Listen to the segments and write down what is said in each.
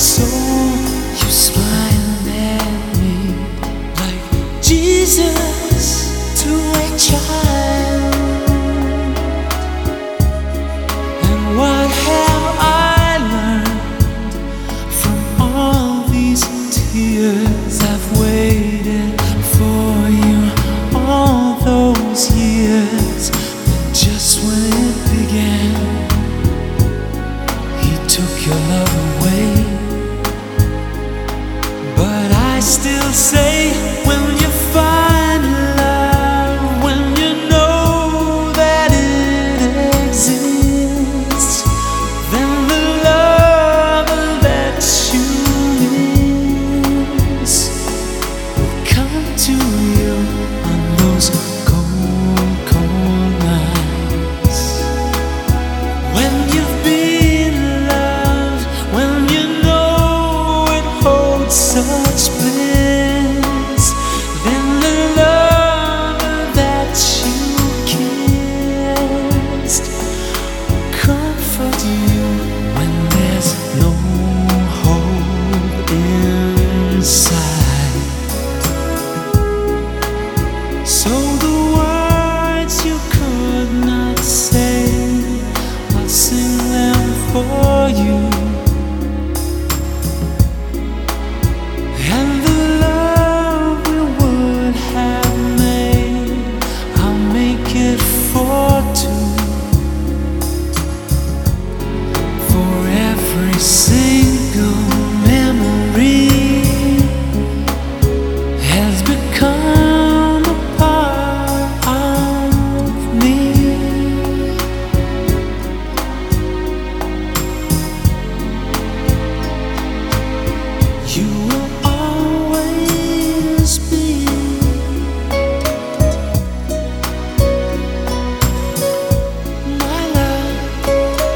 So you smile at me like Jesus to a child. And what have I learned from all these tears? I've waited for you all those years, and just when it began, He took your love away. But I still say, when you find love, when you know that it exists, then the love that you miss will come to you on those cold, cold nights. When you've been loved, when you know it holds such bliss, then the love that you kissed will comfort you when there's no hope inside. So the words you could not say, I'll sing them for you. And the love we would have made, I'll make it for two. For every single memory has become a part of me. You will always be my love.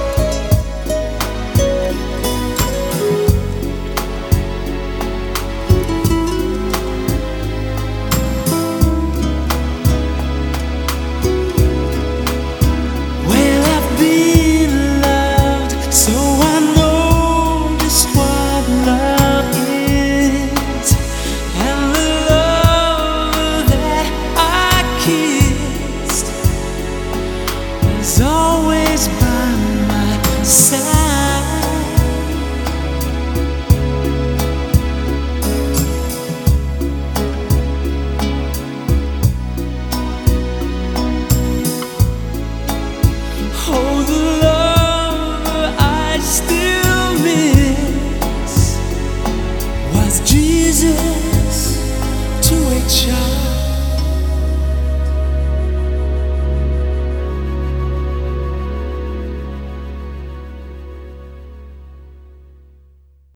Well, I've been loved, so I know just what love is. And the love that I kissed was always by my side.